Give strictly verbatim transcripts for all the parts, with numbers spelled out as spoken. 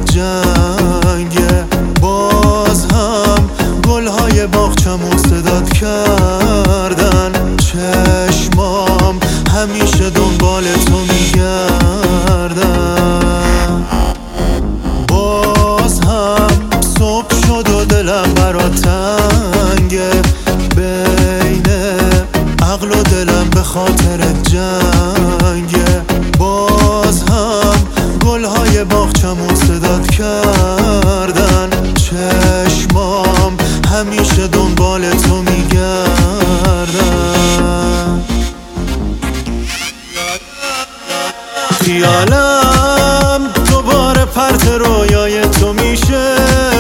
جنگه. باز هم گلهای باغچمون صدات کردن، چشمام همیشه دنبال تو میگردن. باز هم صبح شد و دلم برات تنگه، بین عقل و دلم به خاطر جنگه. باز هم گلهای باغچمون صدات کردن، چشمام همیشه دنبال تو میگردن. خیالم دوباره پرت رویای تو میشه،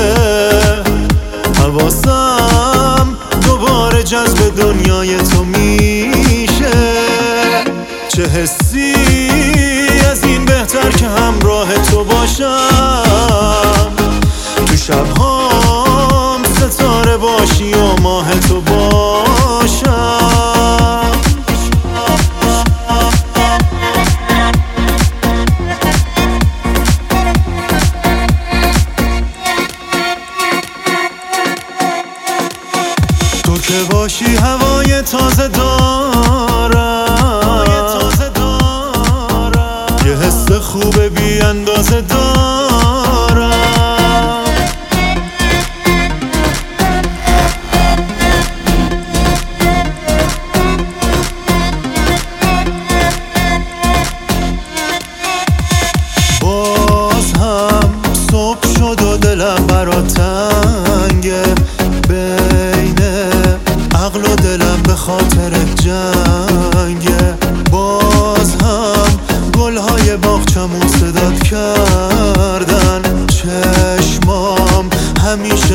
حواسم دوباره جذب دنیای تو میشه. چه حسی از این بهتر که همراه تو باشم، تو شبهام ستاره باشی و ماه تو باشم. تو که باشی هوای تازه دارم، یه حس خوب بی اندازه دارم. باز هم صبح شد و دلم برات تنگه، بین عقل و دلم به خاطر جنگه. باز هم گلهای باغچمون صدات کردن، چشمام همیشه